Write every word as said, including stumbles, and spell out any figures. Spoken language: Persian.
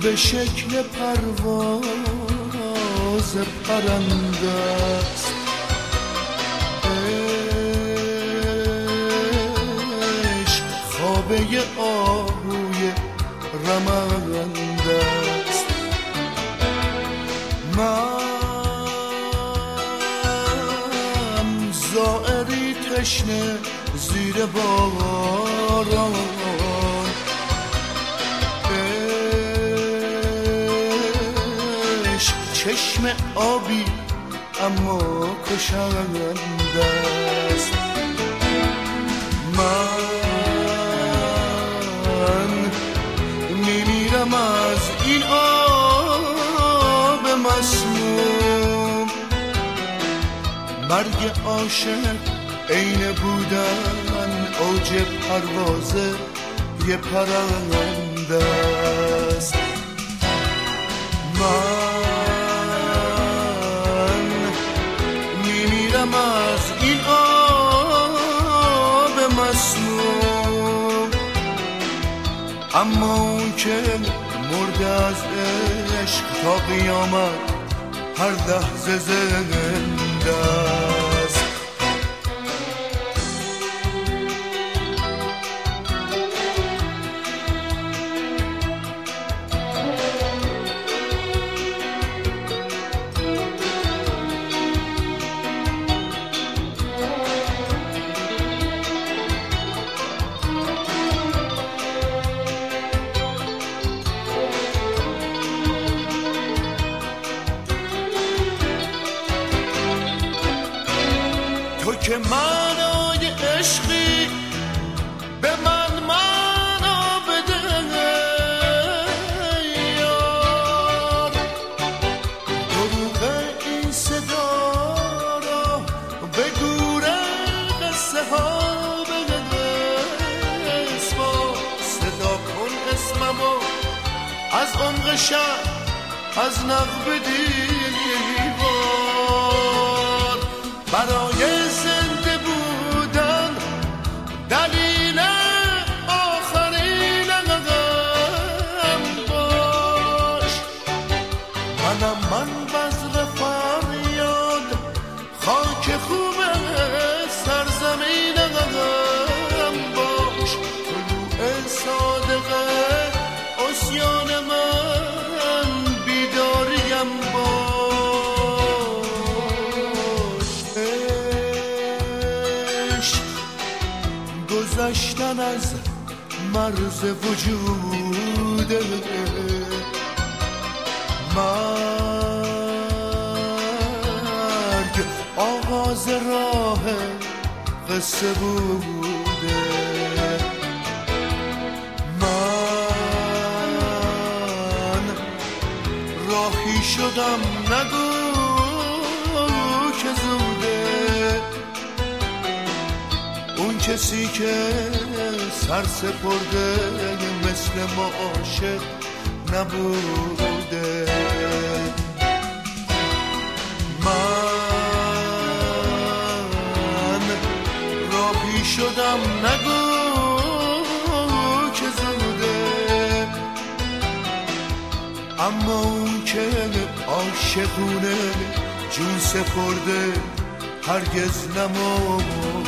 به شکل پرواز پرنده است، عشق خوابه آهوی رمنده است. من زائری تشنه زیر باران، عشق چشم آبی اما کشنده است. من میمیرم از این آب مسموم، مرگ عاشق عین بودن اوج پرواز یه پرنده است. من میمیرم از این آب مسموم، اما اون که مرده از عشق تا قیامت هر لحظه زنده است. تو که معنای عشقی به من معنا بده یار، دروغ این صدا را به گور قصه ها بده. اسما صدا کن اسممو از عمق شب از نقب دیوار، برای زنده بودن دلیل آخرین غم باش. منم من بذر فریاد خاک خوب سرزمین غم باش. طلوع صادقه عصیان من بیداریم باش. گذشتن از مرز وجوده، مرگ آغاز راه قصه بوده. من راهی شدم نگو که زوده، اون کسی که سر سپرده مثل ما عاشق نبوده. من راهی شدم نگو که زوده، اما اون که عاشقونه جون سپرده هرگز نمرده.